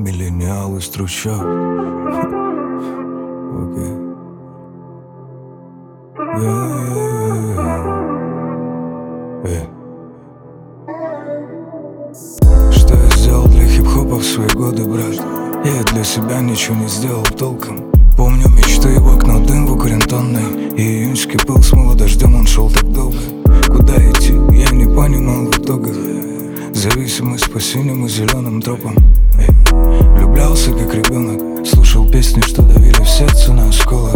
Миллениал из трущоб. Окей. Что я сделал для хип-хопа в свои годы, брат? Я для себя ничего не сделал толком. Помню мечты, в окно дым в укорентонной, и июньский пыл смыло дождем, он шел так долго. Куда идти, я не понимал в итогах. Зависимость по синим и зеленым тропам. Влюблялся как ребенок, слушал песни, что давили в сердце на осколок.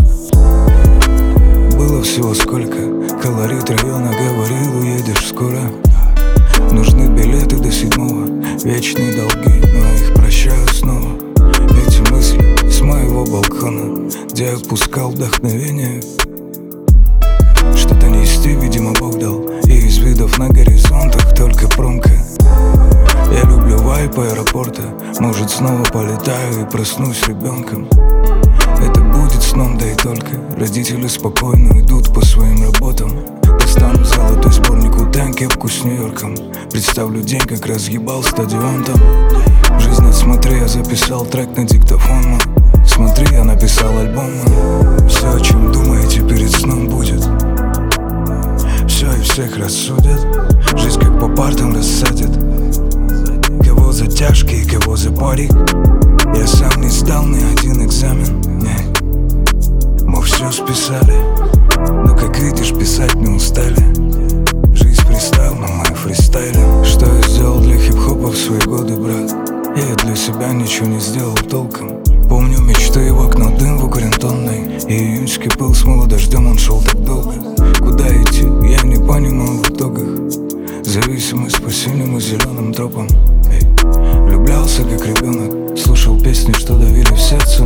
Было всего сколько, колорит района говорил, уедешь скоро. Нужны билеты до 7-го, вечные долги, но я их прощаю снова. Эти мысли с моего балкона, где я пускал вдохновение. Что-то нести, видимо, Бог дал, и из видов на горизонтах только промка. Я люблю вайп аэропорта, может снова полетаю и проснусь ребенком. Это будет сном, да и только. Родители спокойно уйдут по своим работам. Достану золотой сборник Wu-Tang, кепку с Нью-Йорком. Представлю день, как разъебал стадион там. Жизнь отсмотри, я записал трек на диктофон, мам. Смотри, я написал альбом, мам. Все, о чем думаете, перед сном будет. Все и всех рассудят. Жизнь как по партам рассадит. Кого за тяжкие, кого за пари. Я сам не сдал ни один экзамен. Мы все списали, но как видишь, писать не устали. Жизнь фристайл, но мы фристайлим. Что я сделал для хип-хопа в свои годы, брат? Я для себя ничего не сделал толком. Помню мечты, в окно дым в укорентонной, и июньский пыл смыло дождем, он шел так долго. Куда идти, я не понимал в итогах. Зависимость по синим и зеленым тропам. Влюблялся как ребенок, слушал песни, что давили в сердце